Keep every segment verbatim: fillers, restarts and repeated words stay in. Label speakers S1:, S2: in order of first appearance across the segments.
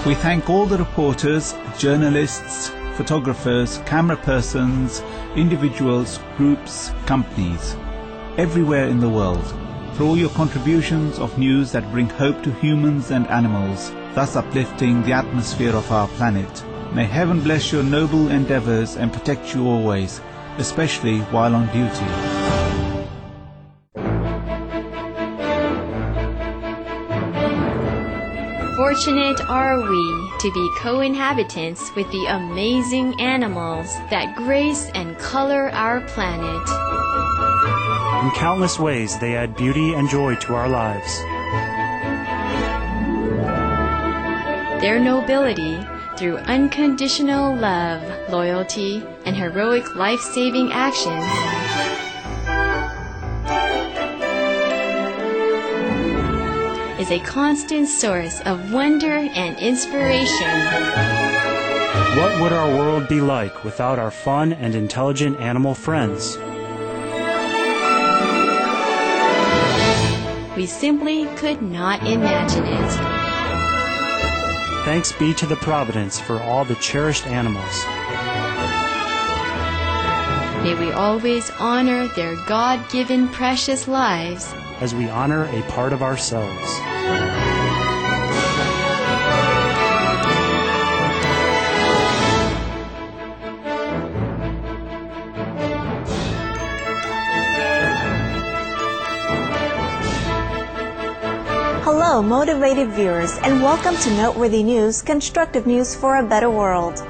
S1: We thank all the reporters, journalists, photographers, camera persons, individuals, groups, companies, everywhere in the world, for all your contributions of news that bring hope to humans and animals, thus uplifting the atmosphere of our planet. May heaven bless your noble endeavors and protect you always, especially while on duty.
S2: Fortunate are we to be co-inhabitants with the amazing animals that grace and color our planet.
S3: In countless ways, they add beauty and joy to our lives.
S2: Their nobility, through unconditional love, loyalty, and heroic life-saving actions, is a constant source of wonder and inspiration.
S3: What would our world be like without our fun and intelligent animal friends?
S2: We simply could not imagine it.
S3: Thanks be to the Providence for all the cherished animals.
S2: May we always honor their God-given precious lives
S3: as we honor a part of ourselves.
S4: Hello, motivated viewers, and welcome to Noteworthy News, constructive news for a better world.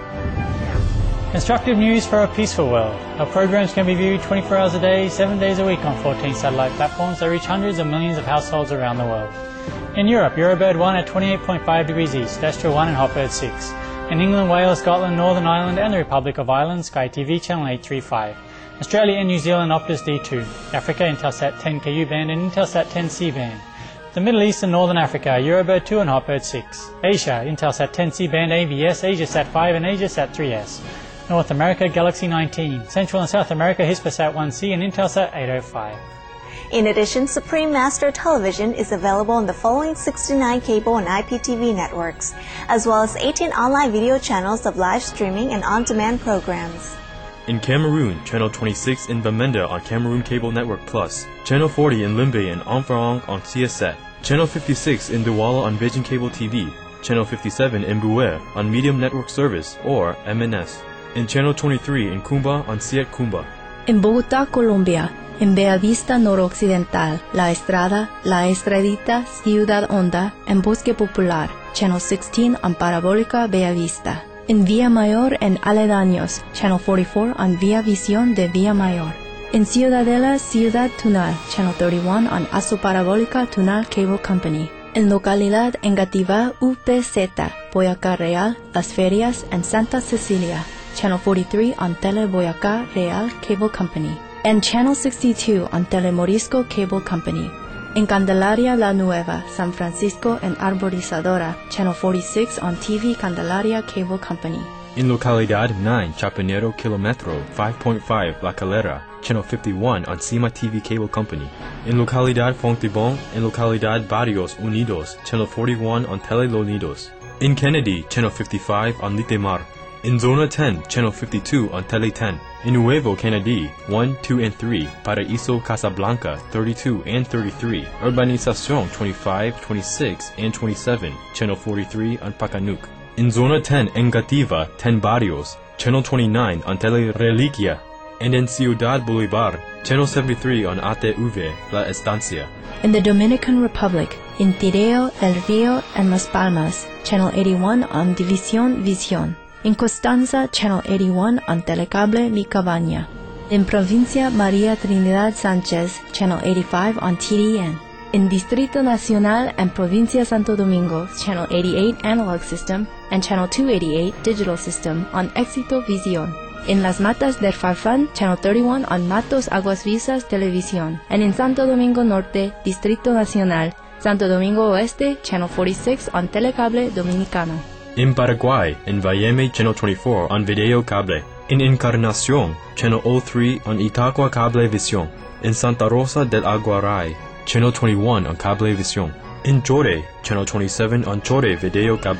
S5: Constructive news for a peaceful world. Our programs can be viewed twenty-four hours a day, seven days a week on fourteen satellite platforms that reach hundreds of millions of households around the world. In Europe, Eurobird one at twenty-eight point five degrees east, Astro one and Hotbird six. In England, Wales, Scotland, Northern Ireland and the Republic of Ireland, Sky T V channel eight thirty-five. Australia and New Zealand, Optus D two. Africa, Intelsat ten K U band and Intelsat ten C band. The Middle East and Northern Africa, Eurobird two and Hotbird six. Asia, Intelsat ten C band A V S, AsiaSat five and AsiaSat three S. North America, Galaxy nineteen. Central and South America, Hispasat one C and Intelsat eight oh five.
S4: In addition, Supreme Master Television is available on the following sixty-nine cable and I P T V networks, as well as eighteen online video channels of live streaming and on-demand programs.
S6: In Cameroon, Channel twenty-six in Bamenda on Cameroon Cable Network Plus, Channel forty in Limbe and Enferrang on C S A T, Channel fifty-six in Douala on Vision Cable T V, Channel fifty-seven in Bouer on Medium Network Service or M N S, in Channel twenty-three in Cumba on C I A T Cumba.
S7: En Bogotá, Colombia, en Bellavista Noroccidental, La Estrada, La Estradita, Ciudad Honda, en Bosque Popular, Channel sixteen on Parabólica Bellavista. En Villa Mayor and aledaños, Channel forty-four on Via Visión de Villa Mayor. En Ciudadela, Ciudad Tunal, Channel thirty-one on Aso Parabólica Tunal Cable Company. En localidad Engativá, U P Z, Boyacá Real, Las Ferias and Santa Cecilia, Channel forty-three on Tele Boyacá Real Cable Company. And Channel sixty-two on Telemorisco Cable Company. En Candelaria La Nueva, San Francisco and Arborizadora, Channel forty-six on T V Candelaria Cable Company.
S6: In Localidad nine, Chapinero Kilometro five point five, La Calera, Channel fifty-one on Cima T V Cable Company. In Localidad Fontibon, en Localidad Barrios Unidos, Channel forty-one on Tele Los Nidos. In Kennedy, Channel fifty-five on Litemar. In Zona ten, Channel fifty-two on Tele ten. In Nuevo Kennedy, one, two, and three, Paraíso Casablanca, thirty-two and thirty-three, Urbanización twenty-five, twenty-six, and twenty-seven, Channel forty-three on Pacanuc. In Zona ten, Engativa, ten Barrios, Channel twenty-nine on Tele Reliquia. And in Ciudad Bolivar, Channel seventy-three on A T V, La Estancia.
S7: In the Dominican Republic, in Tireo, El Rio, and Las Palmas, Channel eighty-one on División Visión. In Constanza, Channel eighty-one on Telecable Mi Cabaña. In Provincia María Trinidad Sánchez, Channel eighty-five on T D N. In Distrito Nacional and Provincia Santo Domingo, Channel eighty-eight Analog System and Channel two eighty-eight Digital System on Éxito Visión. In Las Matas del Farfán, Channel thirty-one on Matos Aguas Vivas Televisión. And in Santo Domingo Norte, Distrito Nacional, Santo Domingo Oeste, Channel forty-six on Telecable Dominicano.
S6: In Paraguay, in Valleme, Channel twenty-four on Video Cable. In Encarnación, Channel oh three on Itaqua Cable Visión. In Santa Rosa del Aguaray, Channel twenty-one on Cable Visión. In Chore, Channel twenty-seven on Chore Video Cable.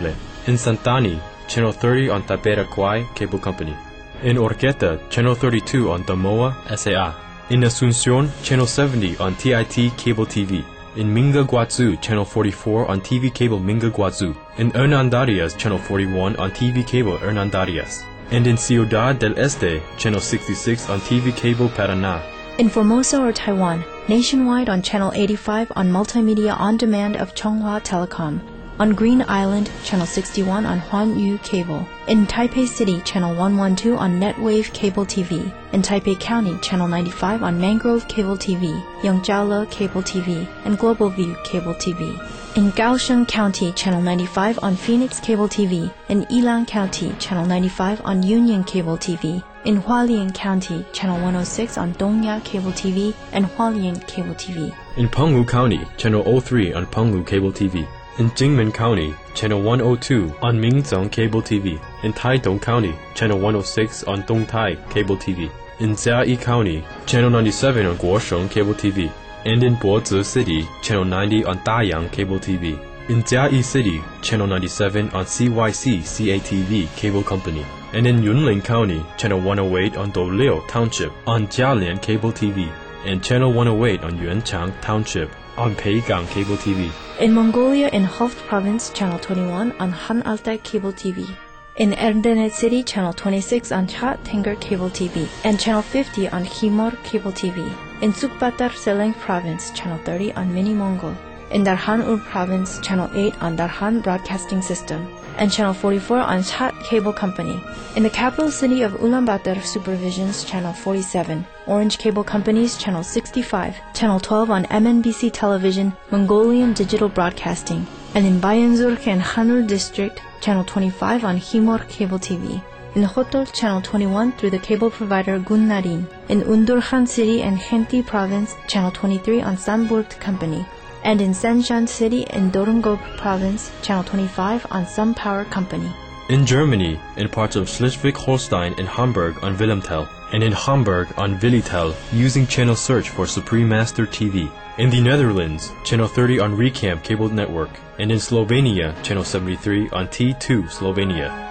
S6: In Santani, Channel thirty on Taperaquay Cable Company. In Orqueta, Channel thirty-two on Damoa S A A. In Asunción, Channel seventy on T I T Cable T V. In Minga Guazú, Channel forty-four on T V Cable Minga Guazú. In Hernandarias, Channel forty-one on T V Cable Hernandarias. And in Ciudad del Este, Channel sixty-six on T V Cable Paraná.
S7: In Formosa or Taiwan, nationwide on Channel eighty-five on Multimedia On Demand of Chonghua Telecom. On Green Island, Channel sixty-one on Huanyu Cable. In Taipei City, Channel one twelve on Netwave Cable T V. In Taipei County, Channel ninety-five on Mangrove Cable T V, Yongjiaole Cable T V, and Global View Cable T V. In Kaohsiung County, Channel ninety-five on Phoenix Cable T V. In Yilan County, Channel ninety-five on Union Cable T V. In Hualien County, Channel one oh six on Dongya Cable T V and Hualien Cable T V.
S6: In Penghu County, Channel oh three on Penghu Cable T V. In Jingmen County, Channel one oh two on Mingzheng Cable T V. In Taidong County, Channel one oh six on Dongtai Cable T V. In Jiayi County, Channel ninety-seven on Guosheng Cable T V. And in Bozi City, Channel ninety on Dayang Cable T V. In Jiayi City, Channel ninety-seven on C Y C C A T V Cable Company. And in Yunlin County, Channel one oh eight on Douliu Township on Jialian Cable T V. And Channel one oh eight on Yuanchang Township on Peigang Cable T V.
S7: In Mongolia, in Hof Province, Channel twenty-one on Han Altai Cable T V. In Erdenet City, Channel twenty-six on Chat Tenger Cable T V. And Channel fifty on Himor Cable T V. In Sukbatar Seleng Province, Channel thirty on Mini Mongol. In Darhan Ur Province, Channel eight on Darhan Broadcasting System. And Channel forty-four on Chat Cable Company. In the capital city of Ulaanbaatar Supervisions, Channel forty-seven. Orange Cable Company's Channel sixty-five. Channel twelve on M N B C Television, Mongolian Digital Broadcasting. And in Bayanzurk and Hanul District, Channel twenty-five on Himor Cable T V. In Hotol, Channel twenty-one through the cable provider Gunnarin. In Undurhan City and Henti Province, Channel twenty-three on Sanburt Company. And in Zhejiang City in Dorungop Province, Channel twenty-five on Sun Power Company.
S6: In Germany, in parts of Schleswig-Holstein and Hamburg on Wilhelmtel, and in Hamburg on Willitel, using channel search for Supreme Master T V. In the Netherlands, Channel thirty on Recamp Cable Network, and in Slovenia, Channel seventy-three on T two Slovenia.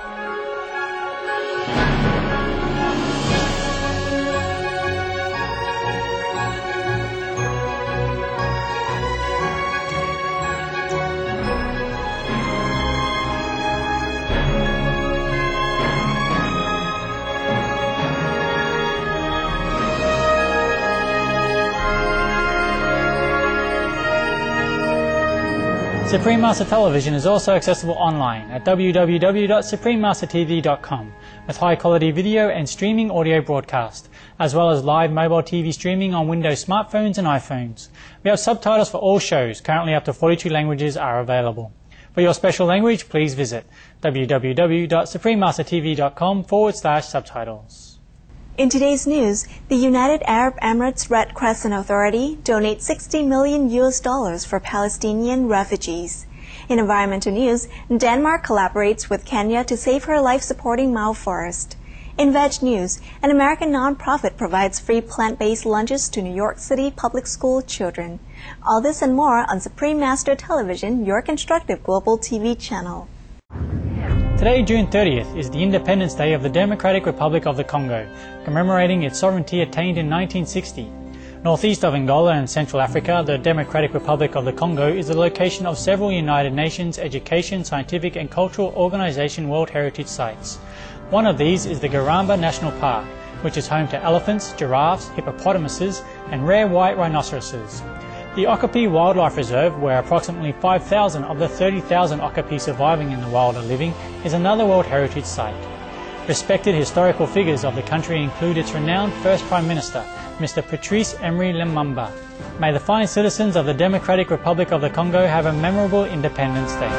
S5: Supreme Master Television is also accessible online at w w w dot supreme master t v dot com with high-quality video and streaming audio broadcast, as well as live mobile T V streaming on Windows smartphones and iPhones. We have subtitles for all shows. Currently up to forty-two languages are available. For your special language, please visit w w w dot supreme master t v dot com forward slash subtitles.
S4: In today's news, the United Arab Emirates Red Crescent Authority donates sixty million U S dollars for Palestinian refugees. In environmental news, Denmark collaborates with Kenya to save her life-supporting Mao forest. In veg news, an American nonprofit provides free plant-based lunches to New York City public school children. All this and more on Supreme Master Television, your constructive global T V channel.
S5: Today, June thirtieth, is the Independence Day of the Democratic Republic of the Congo, commemorating its sovereignty attained in nineteen sixty. Northeast of Angola and Central Africa, the Democratic Republic of the Congo is the location of several United Nations Education, Scientific and Cultural Organization World Heritage Sites. One of these is the Garamba National Park, which is home to elephants, giraffes, hippopotamuses, and rare white rhinoceroses. The Okapi Wildlife Reserve, where approximately five thousand of the thirty thousand Okapi surviving in the wild are living, is another World Heritage Site. Respected historical figures of the country include its renowned first Prime Minister, Mister Patrice Emery Lumumba. May the fine citizens of the Democratic Republic of the Congo have a memorable Independence Day.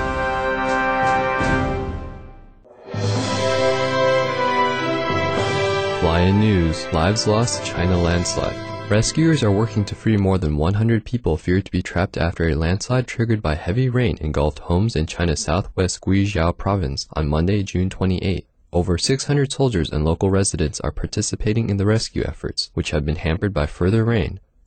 S8: Lion News, lives lost to China landslide. Rescuers are working to free more than one hundred people feared to be trapped after a landslide triggered by heavy rain engulfed homes in China's southwest Guizhou province on Monday, June twenty-eighth. Over six hundred soldiers and local residents are participating in the rescue efforts, which have been hampered by further rain.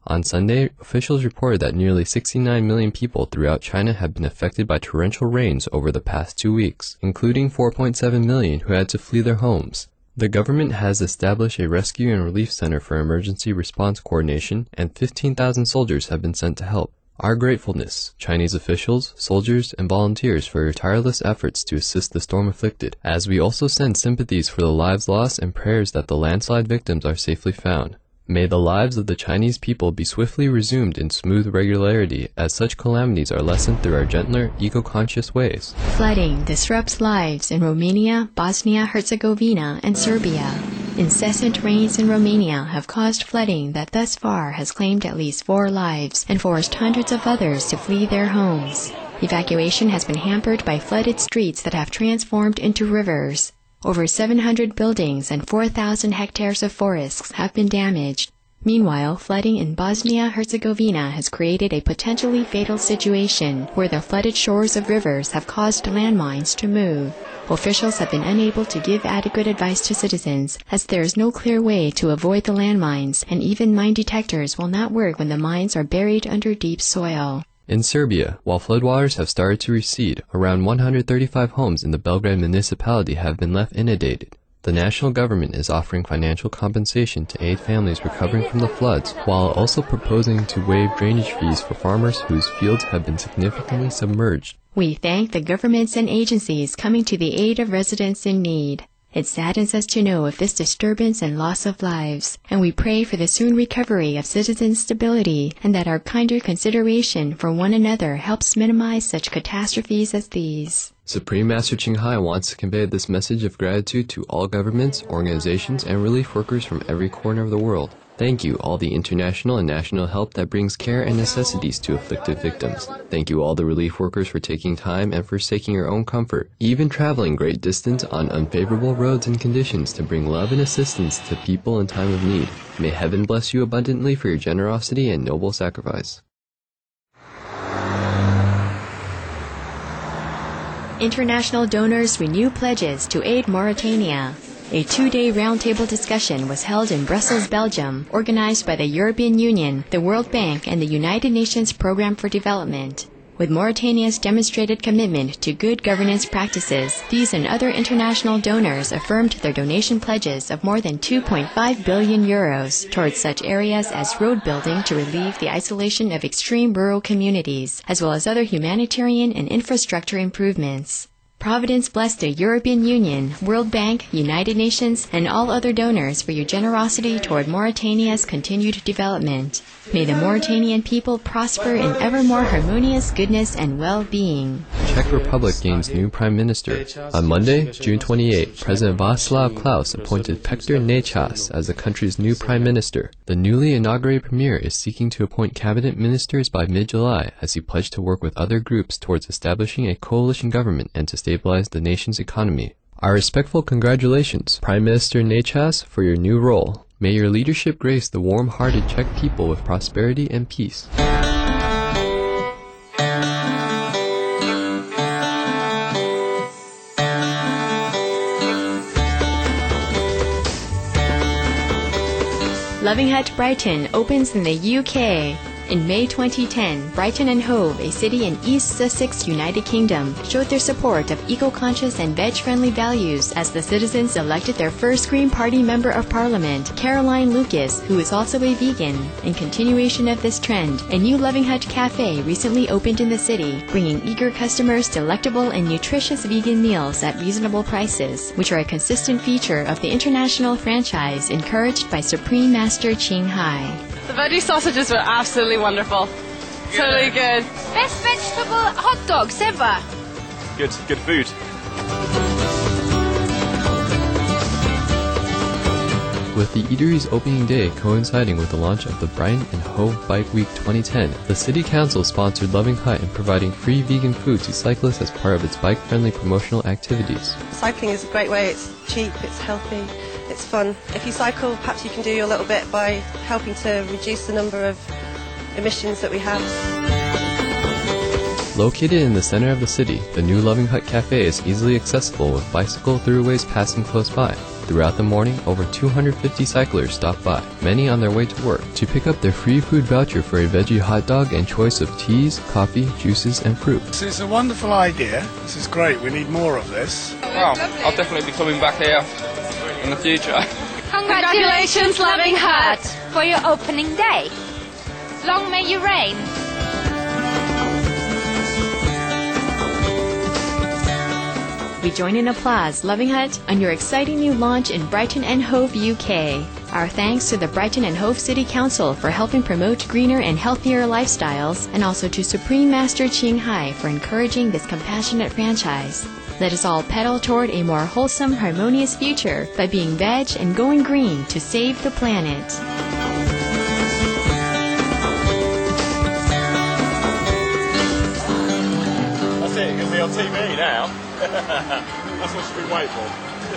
S8: On Sunday, officials reported that nearly sixty-nine million people throughout China have been affected by torrential rains over the past two weeks, including four point seven million who had to flee their homes. The government has established a rescue and relief center for emergency response coordination, and fifteen thousand soldiers have been sent to help. Our gratefulness, Chinese officials, soldiers, and volunteers for your tireless efforts to assist the storm-afflicted, as we also send sympathies for the lives lost and prayers that the landslide victims are safely found. May the lives of the Chinese people be swiftly resumed in smooth regularity as such calamities are lessened through our gentler, eco-conscious ways.
S2: Flooding disrupts lives in Romania, Bosnia-Herzegovina, and Serbia. Incessant rains in Romania have caused flooding that thus far has claimed at least four lives and forced hundreds of others to flee their homes. Evacuation has been hampered by flooded streets that have transformed into rivers. Over seven hundred buildings and four thousand hectares of forests have been damaged. Meanwhile, flooding in Bosnia-Herzegovina has created a potentially fatal situation where the flooded shores of rivers have caused landmines to move. Officials have been unable to give adequate advice to citizens as there is no clear way to avoid the landmines, and even mine detectors will not work when the mines are buried under deep soil.
S8: In Serbia, while floodwaters have started to recede, around one hundred thirty-five homes in the Belgrade municipality have been left inundated. The national government is offering financial compensation to aid families recovering from the floods, while also proposing to waive drainage fees for farmers whose fields have been significantly submerged.
S2: We thank the governments and agencies coming to the aid of residents in need. It saddens us to know of this disturbance and loss of lives, and we pray for the soon recovery of citizens' stability and that our kinder consideration for one another helps minimize such catastrophes as these.
S8: Supreme Master Ching Hai wants to convey this message of gratitude to all governments, organizations, and relief workers from every corner of the world. Thank you, all the international and national help that brings care and necessities to afflicted victims. Thank you, all the relief workers, for taking time and forsaking your own comfort, even traveling great distance on unfavorable roads and conditions to bring love and assistance to people in time of need. May heaven bless you abundantly for your generosity and noble sacrifice.
S2: International donors renew pledges to aid Mauritania. A two-day roundtable discussion was held in Brussels, Belgium, organized by the European Union, the World Bank, and the United Nations Programme for Development. With Mauritania's demonstrated commitment to good governance practices, these and other international donors affirmed their donation pledges of more than two point five billion euros towards such areas as road building to relieve the isolation of extreme rural communities, as well as other humanitarian and infrastructure improvements. Providence bless the European Union, World Bank, United Nations, and all other donors for your generosity toward Mauritania's continued development. May the Mauritanian people prosper in ever more harmonious goodness and well-being.
S8: Czech Republic gains new Prime Minister. On Monday, June twenty-eighth, President Václav Klaus appointed Petr Nečas as the country's new Prime Minister. The newly inaugurated premier is seeking to appoint cabinet ministers by mid-July as he pledged to work with other groups towards establishing a coalition government and to stabilize the nation's economy. Our respectful congratulations, Prime Minister Nečas, for your new role. May your leadership grace the warm-hearted Czech people with prosperity and peace.
S2: Loving Hut Brighton opens in the U K. In May twenty ten, Brighton and Hove, a city in East Sussex, United Kingdom, showed their support of eco-conscious and veg-friendly values as the citizens elected their first Green Party Member of Parliament, Caroline Lucas, who is also a vegan. In continuation of this trend, a new Loving Hut Cafe recently opened in the city, bringing eager customers delectable and nutritious vegan meals at reasonable prices, which are a consistent feature of the international franchise encouraged by Supreme Master Ching Hai.
S9: The veggie sausages were absolutely wonderful. Good. Totally good.
S10: Best vegetable hot dogs ever.
S11: Good, good food.
S8: With the eatery's opening day coinciding with the launch of the Brighton and Hove Bike Week twenty ten, the City Council sponsored Loving Hut in providing free vegan food to cyclists as part of its bike-friendly promotional activities.
S12: Cycling is a great way. It's cheap, it's healthy, it's fun. If you cycle, perhaps you can do your little bit by helping to reduce the number of emissions that we have.
S8: Located in the center of the city, the new Loving Hut Cafe is easily accessible with bicycle throughways passing close by. Throughout the morning, over two hundred fifty cyclers stopped by, many on their way to work, to pick up their free food voucher for a veggie hot dog and choice of teas, coffee, juices, and fruit.
S13: This is a wonderful idea. This is great. We need more of this.
S14: Well, I'll definitely be coming back here in the future.
S10: Congratulations, Loving Hut, for your opening day. Long may you reign.
S2: We join in applause, Loving Hut, on your exciting new launch in Brighton and Hove, U K. Our thanks to the Brighton and Hove City Council for helping promote greener and healthier lifestyles, and also to Supreme Master Ching Hai for encouraging this compassionate franchise. Let us all pedal toward a more wholesome, harmonious future by being veg and going green to save the planet.
S11: That's it, you're going to be on T V now. That's what you've been waiting for.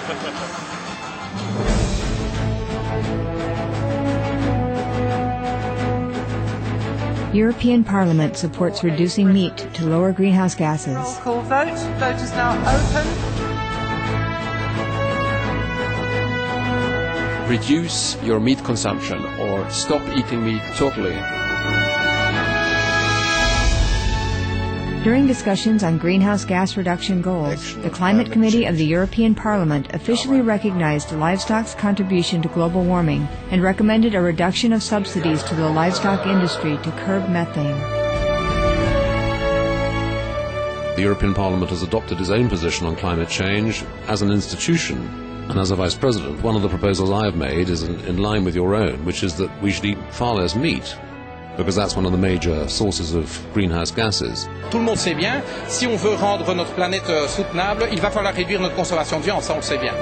S15: European Parliament supports reducing meat to lower greenhouse gases.
S16: Roll call vote. Vote is now open.
S17: Reduce your meat consumption or stop eating meat totally.
S15: During discussions on greenhouse gas reduction goals, the Climate Committee of the European Parliament officially recognized livestock's contribution to global warming and recommended a reduction of subsidies to the livestock industry to curb methane.
S18: The European Parliament has adopted its own position on climate change as an institution. And as a Vice President, one of the proposals I have made is in, in line with your own, which is that we should eat far less meat, because that's one of the major sources of greenhouse gases.
S19: Tout le monde sait bien, si on veut rendre notre planète soutenable, il va falloir réduire notre consommation de viande, ça on le sait bien.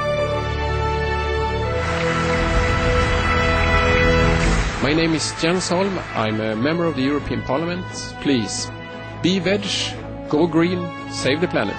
S17: My name is Jens Holm, I'm a member of the European Parliament. Please, be veg, go green, save the planet.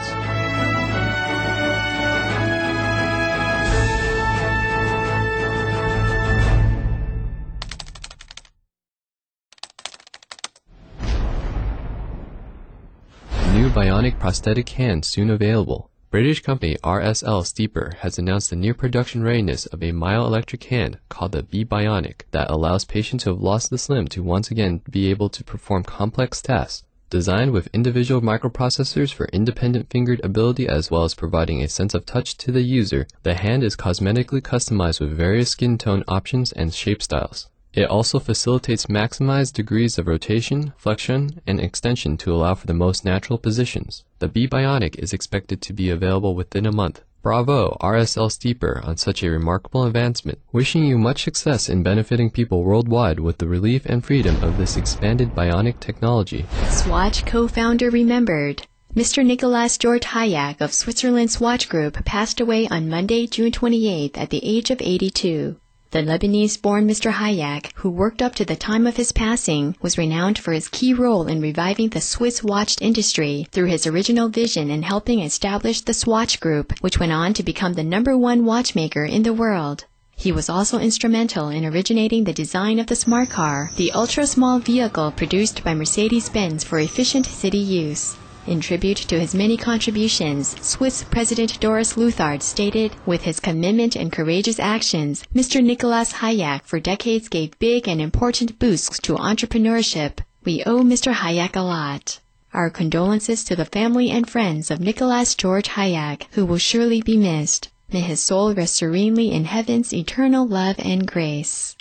S8: New bionic prosthetic hand soon available. British company R S L Steeper has announced the near production readiness of a myoelectric hand called the B Bionic that allows patients who have lost this limb to once again be able to perform complex tasks. Designed with individual microprocessors for independent fingered ability as well as providing a sense of touch to the user, the hand is cosmetically customized with various skin tone options and shape styles. It also facilitates maximized degrees of rotation, flexion, and extension to allow for the most natural positions. The B Bionic is expected to be available within a month. Bravo, R S L Steeper, on such a remarkable advancement. Wishing you much success in benefiting people worldwide with the relief and freedom of this expanded bionic technology.
S2: Swatch co-founder remembered. Mister Nicolas George Hayek of Switzerland Swatch Group passed away on Monday, June twenty-eighth at the age of eighty-two. The Lebanese-born Mister Hayek, who worked up to the time of his passing, was renowned for his key role in reviving the Swiss watch industry through his original vision in helping establish the Swatch Group, which went on to become the number one watchmaker in the world. He was also instrumental in originating the design of the smart car, the ultra-small vehicle produced by Mercedes-Benz for efficient city use. In tribute to his many contributions, Swiss President Doris Leuthard stated, "With his commitment and courageous actions, Mister Nicolas Hayek for decades gave big and important boosts to entrepreneurship. We owe Mister Hayek a lot." Our condolences to the family and friends of Nicolas George Hayek, who will surely be missed. May his soul rest serenely in heaven's eternal love and grace.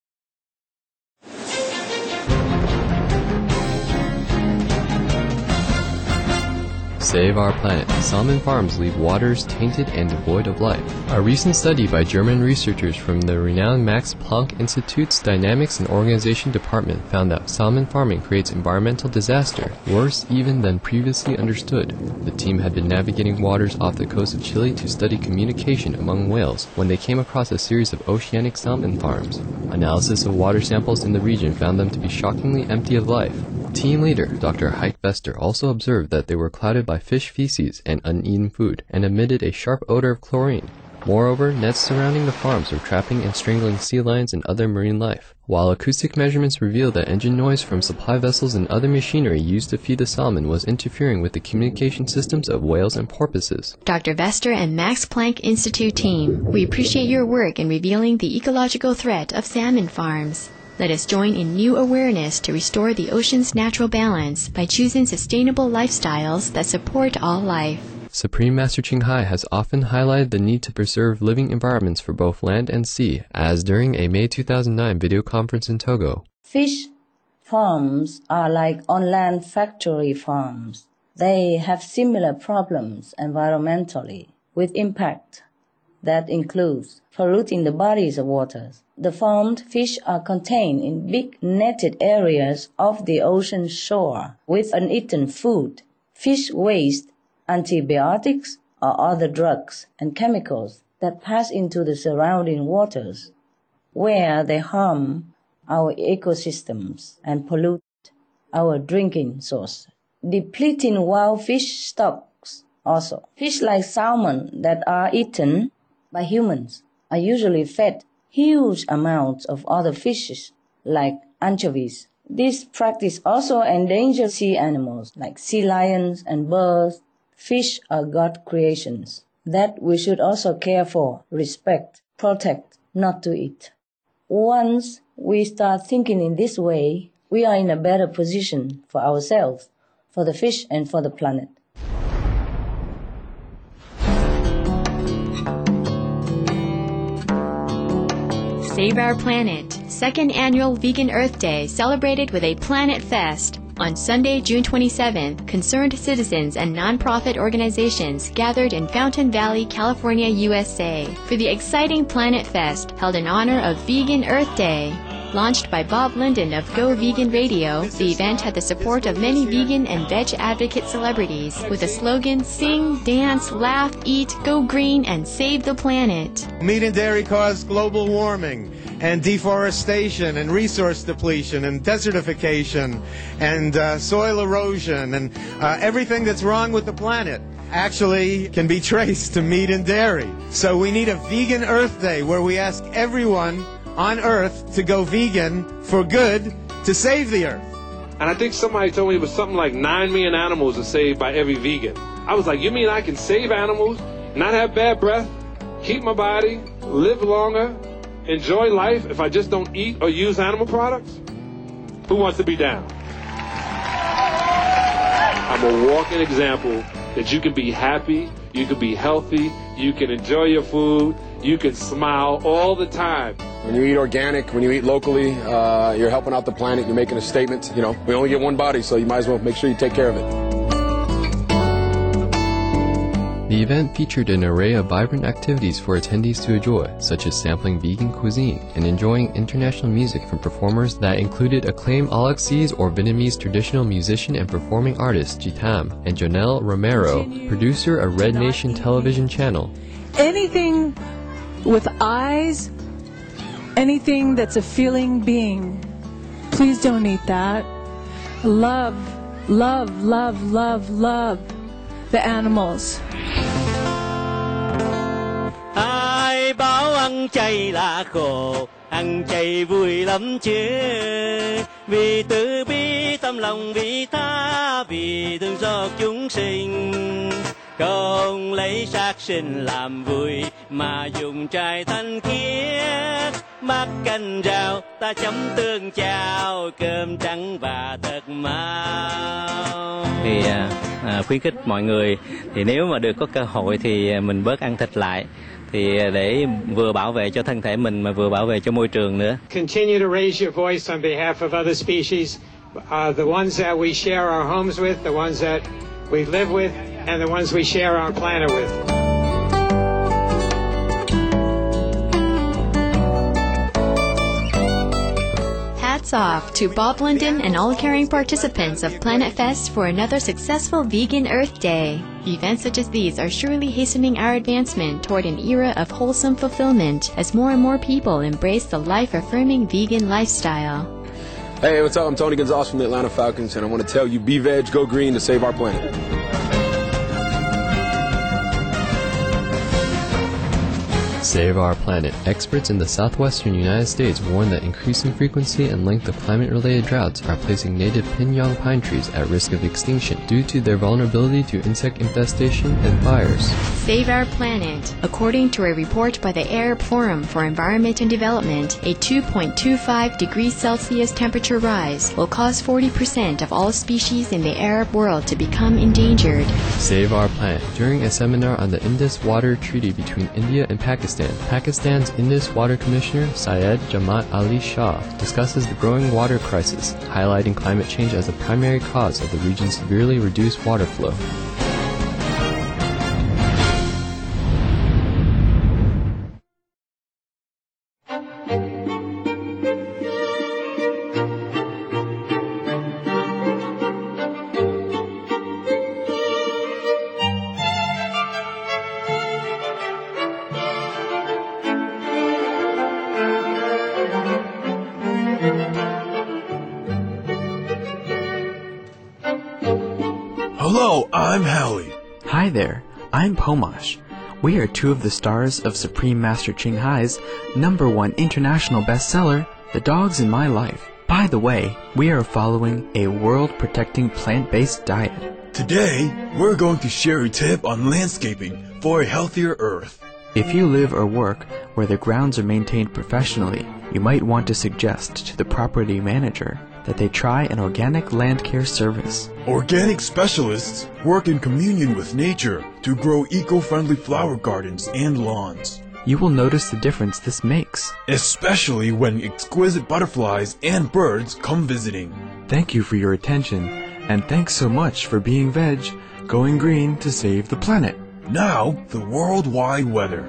S8: Save our planet. Salmon farms leave waters tainted and devoid of life. A recent study by German researchers from the renowned Max Planck Institute's Dynamics and Organization Department found that salmon farming creates environmental disaster, worse even than previously understood. The team had been navigating waters off the coast of Chile to study communication among whales when they came across a series of oceanic salmon farms. Analysis of water samples in the region found them to be shockingly empty of life. Team leader Doctor Heike Bester also observed that they were clouded by fish feces and uneaten food, and emitted a sharp odor of chlorine. Moreover, nets surrounding the farms were trapping and strangling sea lions and other marine life. while acoustic measurements revealed that engine noise from supply vessels and other machinery used to feed the salmon was interfering with the communication systems of whales and porpoises.
S2: Doctor Vester and Max Planck Institute team, we appreciate your work in revealing the ecological threat of salmon farms. Let us join in new awareness to restore the ocean's natural balance by choosing sustainable lifestyles that support all life.
S8: Supreme Master Ching Hai has often highlighted the need to preserve living environments for both land and sea, as during a May two thousand nine video conference in Togo.
S20: Fish farms are like on-land factory farms. They have similar problems environmentally, with impact that includes polluting the bodies of waters. The farmed fish are contained in big netted areas of the ocean shore with uneaten food, fish waste, antibiotics, or other drugs and chemicals that pass into the surrounding waters, where they harm our ecosystems and pollute our drinking source, depleting wild fish stocks also. Fish like salmon that are eaten by humans are usually fed huge amounts of other fishes like anchovies. This practice also endangers sea animals like sea lions and birds. Fish are God creations that we should also care for, respect, protect, not to eat. Once we start thinking in this way, we are in a better position for ourselves, for the fish, and for the planet.
S2: Save Our Planet, second annual Vegan Earth Day celebrated with a Planet Fest. On Sunday, June twenty-seventh, concerned citizens and nonprofit organizations gathered in Fountain Valley, California, U S A for the exciting Planet Fest held in honor of Vegan Earth Day. Launched by Bob Linden of Go Vegan Radio, the event had the support of many vegan and veg advocate celebrities with the slogan, Sing, Dance, Laugh, Eat, Go Green, and Save the Planet.
S21: Meat and dairy cause global warming and deforestation and resource depletion and desertification and uh, soil erosion and uh, everything that's wrong with the planet actually can be traced to meat and dairy. So we need a Vegan Earth Day where we ask everyone on Earth to go vegan for good to save the Earth.
S22: And I think somebody told me it was something like nine million animals are saved by every vegan. I was like, you mean I can save animals, not have bad breath, keep my body, live longer, enjoy life if I just don't eat or use animal products? Who wants to be down? I'm a walking example that you can be happy, you can be healthy, you can enjoy your food, you can smile all the time.
S23: When you eat organic, when you eat locally, uh, you're helping out the planet, you're making a statement. You know, we only get one body, so you might as well make sure you take care of it.
S8: The event featured an array of vibrant activities for attendees to enjoy, such as sampling vegan cuisine and enjoying international music from performers that included acclaimed Alexis or Vietnamese traditional musician and performing artist Jitam and Jonelle Romero, producer of Red Nation television channel.
S24: Anything with eyes, anything that's a feeling being, please don't eat that. Love, love, love, love, love the animals.
S25: Ai bảo ăn chay là khổ, ăn chay vui lắm chứ. Vì từ bi tâm lòng vị tha, vì thương xót chúng sinh. Không lấy sát sinh làm vui, mà dùng trai thanh khiết. Mắt canh rào, ta chấm tương chao, cơm trắng và thật mau.
S26: Thì à, khuyến khích mọi người, thì nếu mà được có cơ hội thì mình bớt ăn thịt lại. Thì để vừa bảo vệ cho thân thể mình mà vừa bảo vệ cho môi trường nữa.
S27: Continue to raise your voice on behalf of other species, uh, the ones that we share our homes with, the ones that we live with, and the ones we share our planet with.
S2: Hats off to Bob Linden and all caring participants of Planet Fest for another successful Vegan Earth Day. Events such as these are surely hastening our advancement toward an era of wholesome fulfillment as more and more people embrace the life-affirming vegan lifestyle.
S23: Hey, what's up? I'm Tony Gonzalez from the Atlanta Falcons, and I want to tell you, be veg, go green to save our planet.
S8: Save our planet. Experts in the southwestern United States warn that increasing frequency and length of climate-related droughts are placing native pinyon pine trees at risk of extinction due to their vulnerability to insect infestation and fires.
S2: Save our planet. According to a report by the Arab Forum for Environment and Development, a two point two five degrees Celsius temperature rise will cause forty percent of all species in the Arab world to become endangered.
S8: Save our planet. During a seminar on the Indus Water Treaty between India and Pakistan, Pakistan's Indus Water Commissioner Syed Jamaat Ali Shah discusses the growing water crisis, highlighting climate change as the primary cause of the region's severely reduced water flow.
S1: Hello, I'm Hallie.
S3: Hi there, I'm Pomash. We are two of the stars of Supreme Master Ching Hai's number one international bestseller, The Dogs in My Life. By the way, we are following a world-protecting plant-based diet.
S1: Today, we're going to share a tip on landscaping for a healthier earth.
S3: If you live or work where the grounds are maintained professionally, you might want to suggest to the property manager that they try an organic land care service.
S1: Organic specialists work in communion with nature to grow eco-friendly flower gardens and lawns.
S3: You will notice the difference this makes,
S1: especially when exquisite butterflies and birds come visiting.
S3: Thank you for your attention, and thanks so much for being veg, going green to save the planet.
S1: Now, the worldwide weather.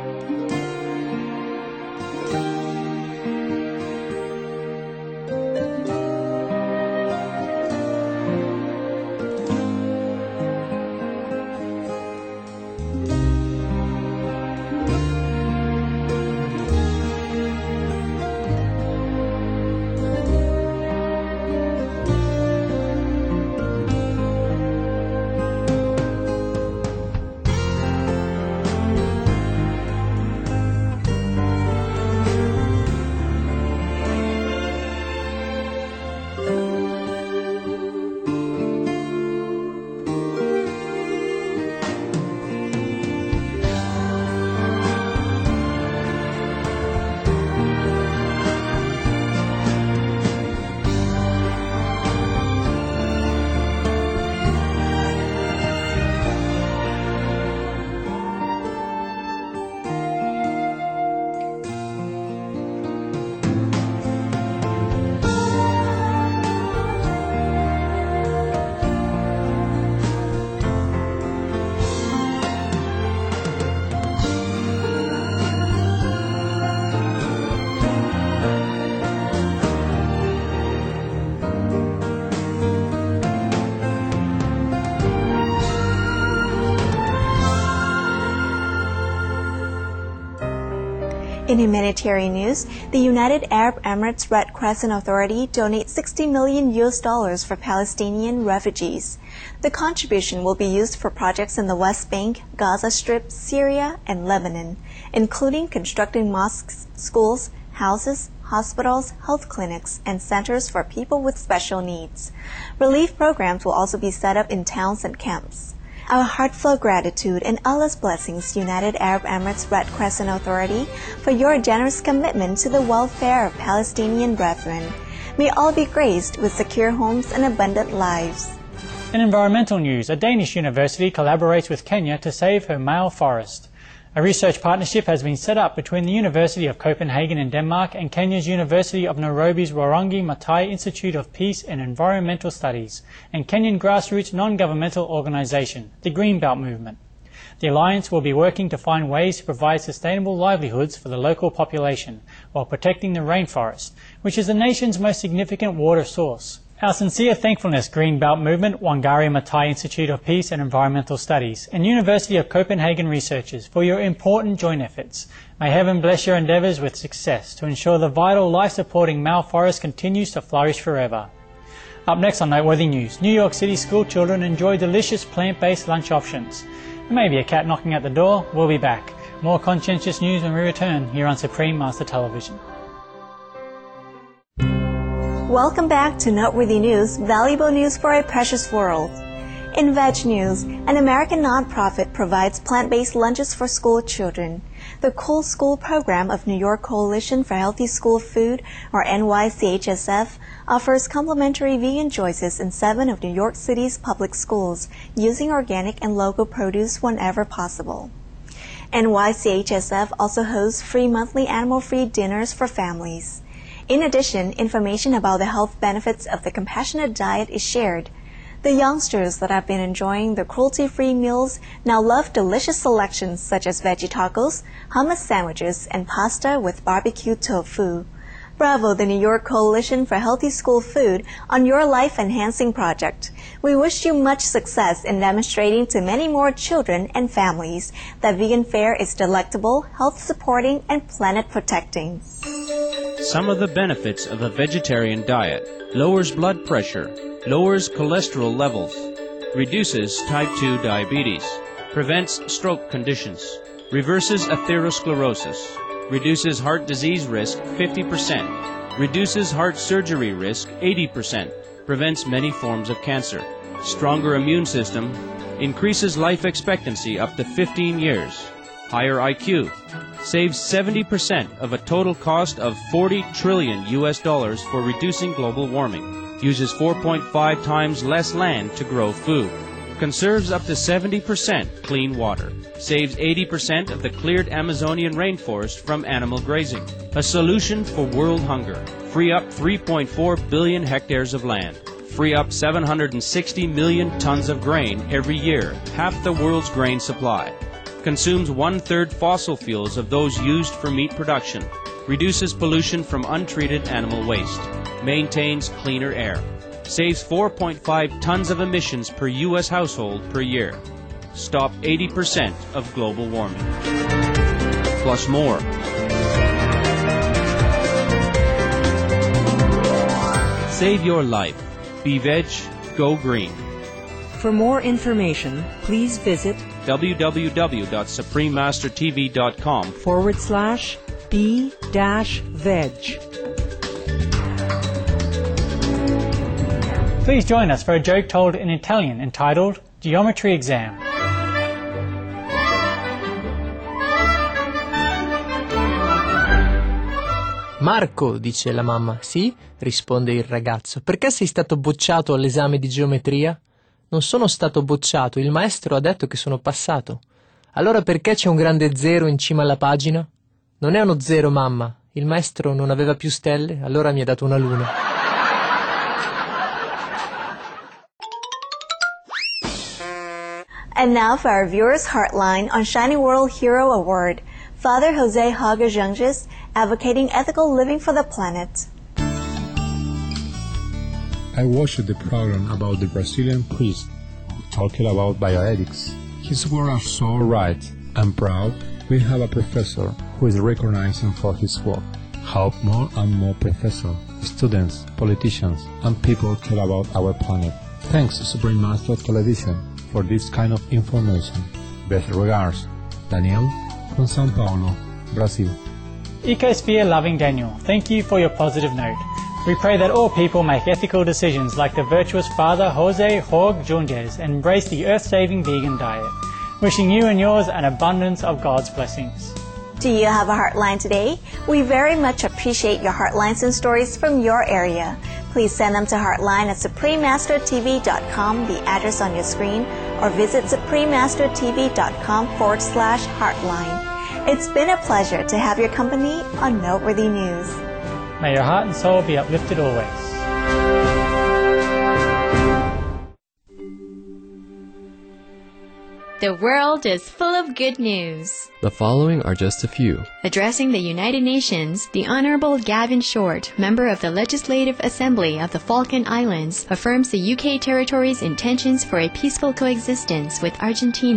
S4: In humanitarian news, the United Arab Emirates Red Crescent Authority donates sixty million U S dollars for Palestinian refugees. The contribution will be used for projects in the West Bank, Gaza Strip, Syria, and Lebanon, including constructing mosques, schools, houses, hospitals, health clinics, and centers for people with special needs. Relief programs will also be set up in towns and camps. Our heartfelt gratitude and Allah's blessings, United Arab Emirates Red Crescent Authority, for your generous commitment to the welfare of Palestinian brethren. May all be graced with secure homes and abundant lives.
S5: In environmental news, a Danish university collaborates with Kenya to save her male forest. A research partnership has been set up between the University of Copenhagen in Denmark and Kenya's University of Nairobi's Warangi Maathai Institute of Peace and Environmental Studies and Kenyan grassroots non-governmental organization, the Greenbelt Movement. The alliance will be working to find ways to provide sustainable livelihoods for the local population while protecting the rainforest, which is the nation's most significant water source. Our sincere thankfulness, Greenbelt Movement, Wangari Maathai Institute of Peace and Environmental Studies, and University of Copenhagen researchers for your important joint efforts. May heaven bless your endeavors with success to ensure the vital life-supporting Mao forest continues to flourish forever. Up next on Noteworthy News, New York City school children enjoy delicious plant-based lunch options. There may be a cat knocking at the door. We'll be back. More conscientious news when we return here on Supreme Master Television.
S4: Welcome back to Noteworthy News, valuable news for a precious world. In Veg News, an American nonprofit provides plant-based lunches for school children. The Cool School program of New York Coalition for Healthy School Food, or N Y C H S F, offers complimentary vegan choices in seven of New York City's public schools, using organic and local produce whenever possible. N Y C H S F also hosts free monthly animal-free dinners for families. In addition, information about the health benefits of the compassionate diet is shared. The youngsters that have been enjoying the cruelty-free meals now love delicious selections such as veggie tacos, hummus sandwiches, and pasta with barbecue tofu. Bravo, the New York Coalition for Healthy School Food, on your life-enhancing project. We wish you much success in demonstrating to many more children and families that vegan fare is delectable, health-supporting, and planet-protecting.
S6: Some of the benefits of a vegetarian diet: lowers blood pressure, lowers cholesterol levels, reduces type two diabetes, prevents stroke conditions, reverses atherosclerosis, reduces heart disease risk fifty percent, reduces heart surgery risk eighty percent, prevents many forms of cancer, stronger immune system, increases life expectancy up to fifteen years, higher I Q, saves seventy percent of a total cost of forty trillion U S dollars for reducing global warming, uses four point five times less land to grow food, conserves up to seventy percent clean water, saves eighty percent of the cleared Amazonian rainforest from animal grazing, a solution for world hunger, free up three point four billion hectares of land, free up seven hundred sixty million tons of grain every year, half the world's grain supply, consumes one-third fossil fuels of those used for meat production, reduces pollution from untreated animal waste, maintains cleaner air, saves four point five tons of emissions per U S household per year, stop eighty percent of global warming, plus more. Save your life. Be veg, go green.
S7: For more information, please visit
S6: w w w dot supreme master t v dot com
S7: forward slash be dash veg.
S5: Please join us for a joke told in Italian entitled Geometry Exam.
S9: Marco, dice la mamma. Sì, risponde il ragazzo. Perché sei stato bocciato all'esame di geometria? Non sono stato bocciato, il maestro ha detto che sono passato. Allora perché c'è un grande zero in cima alla pagina? Non è uno zero, mamma. Il maestro non aveva più stelle, allora mi ha dato una luna.
S4: And now for our viewers' Heartline on Shining World Hero Award. Father Jose Haga Junges, advocating ethical living for the planet.
S10: I watched the program about the Brazilian priest talking about bioethics. His words are so right and proud. We have a professor who is recognized for his work. Help more and more professors, students, politicians, and people care about our planet. Thanks, Supreme Master Television, for this kind of information. Best regards, Daniel from São Paulo, Brazil.
S5: Ecosphere-loving Daniel, thank you for your positive note. We pray that all people make ethical decisions like the virtuous Father Jose Jorge Junges and embrace the earth-saving vegan diet. Wishing you and yours an abundance of God's blessings.
S4: Do you have a Heartline today? We very much appreciate your Heartlines and stories from your area. Please send them to Heartline at supreme master t v dot com, the address on your screen, or visit supreme master t v dot com forward slash Heartline. It's been a pleasure to have your company on Noteworthy News.
S5: May your heart and soul be uplifted always.
S2: The world is full of good news.
S8: The following are just a few.
S2: Addressing the United Nations, the Honorable Gavin Short, member of the Legislative Assembly of the Falkland Islands, affirms the U K territory's intentions for a peaceful coexistence with Argentina.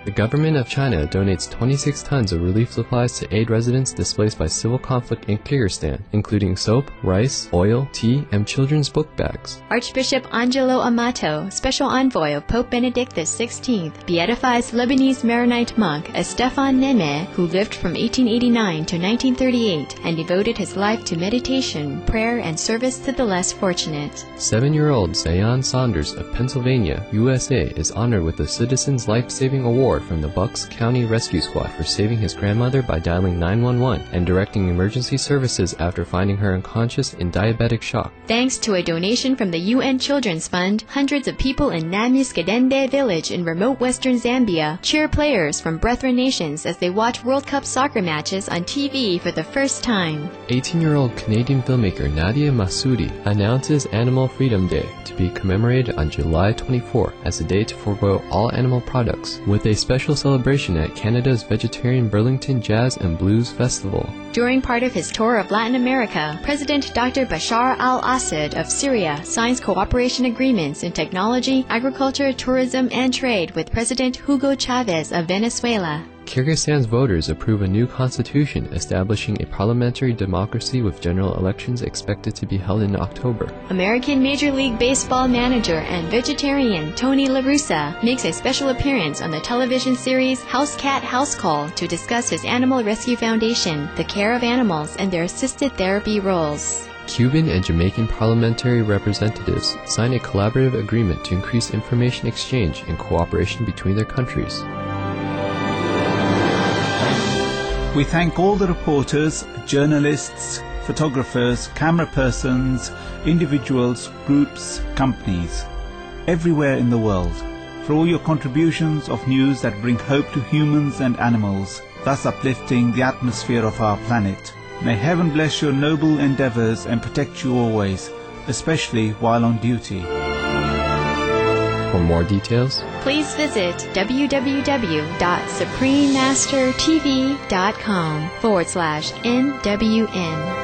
S8: The government of China donates twenty-six tons of relief supplies to aid residents displaced by civil conflict in Kyrgyzstan, including soap, rice, oil, tea, and children's book bags.
S2: Archbishop Angelo Amato, special envoy of Pope Benedict the sixteenth, beatifies Lebanese Maronite monk Estefan Neme, who lived from eighteen eighty-nine to nineteen thirty-eight and devoted his life to meditation, prayer, and service to the less fortunate.
S8: Seven-year-old Zayan Saunders of Pennsylvania, U S A, is honored with the Citizens Life-Saving Award from the Bucks County Rescue Squad for saving his grandmother by dialing nine one one and directing emergency services after finding her unconscious in diabetic shock.
S2: Thanks to a donation from the U N Children's Fund, hundreds of people in Namis-Gedende village in remote western Zambia cheer players from Brethren nations as they watch World Cup soccer matches on T V for the first time.
S8: eighteen-year-old Canadian filmmaker Nadia Masudi announces Animal Freedom Day to be commemorated on July twenty-fourth as a day to forego all animal products, with a special celebration at Canada's Vegetarian Burlington Jazz and Blues Festival.
S2: During part of his tour of Latin America, President Doctor Bashar al-Assad of Syria signs cooperation agreements in technology, agriculture, tourism, and trade with President Hugo Chavez of Venezuela.
S8: Kyrgyzstan's voters approve a new constitution establishing a parliamentary democracy with general elections expected to be held in October.
S2: American Major League Baseball manager and vegetarian Tony La Russa makes a special appearance on the television series House Cat House Call to discuss his Animal Rescue Foundation, the care of animals, and their assisted therapy roles.
S8: Cuban and Jamaican parliamentary representatives sign a collaborative agreement to increase information exchange and cooperation between their countries.
S11: We thank all the reporters, journalists, photographers, camera persons, individuals, groups, companies, everywhere in the world, for all your contributions of news that bring hope to humans and animals, thus uplifting the atmosphere of our planet. May heaven bless your noble endeavors and protect you always, especially while on duty.
S8: For more details,
S2: please visit www.suprememastertv.com forward slash NWN.